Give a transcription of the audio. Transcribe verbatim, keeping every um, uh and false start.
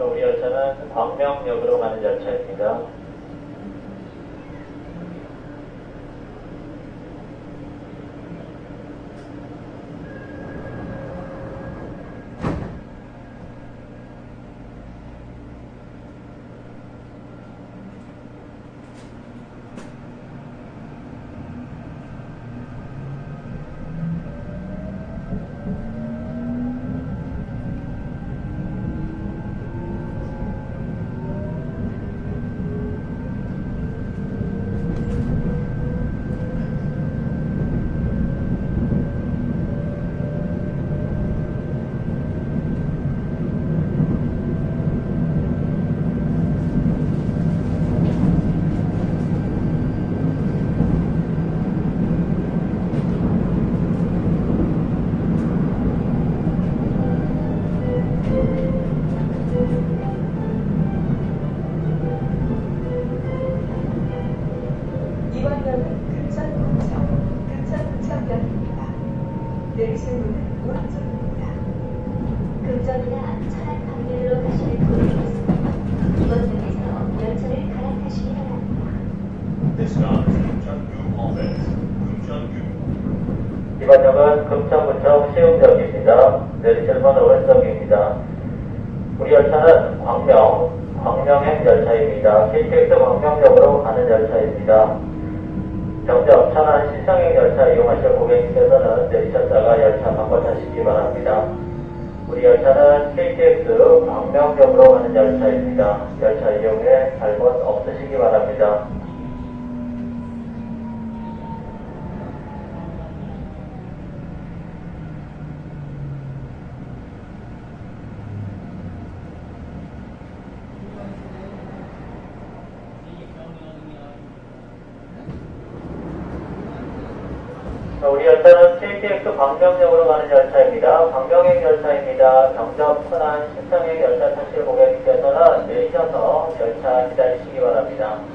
우리 열차는 광명역으로 가는 열차입니다. 내리실 문은 오른쪽입니다. 금전이나 차량 방면으로 가실 분이 있습니다. 이번 역에서 열차를 갈아타시기 바랍니다. This stop is 금천구 Alves, 금천구. 이번 역은 금천구청 시흥역입니다. 내리실 문 오른쪽입니다. 우리 열차는 광명, 광명행 열차입니다. 케이티엑스 광명역으로 가는 열차입니다. 정점 천안 신상행 열차 이용하실 고객님께서는 내리셨다가 열차 바꿔 타시기 바랍니다. 우리 열차는 케이티엑스 광명역으로 가는 열차입니다. 열차 이용에 잘못 없으시기 바랍니다. 우리 열차는 케이티엑스 광명역으로 가는 열차입니다. 광명행 열차입니다. 정점 천안 신상행 열차 타실 고객님께서는 내리셔서 열차 기다리시기 바랍니다.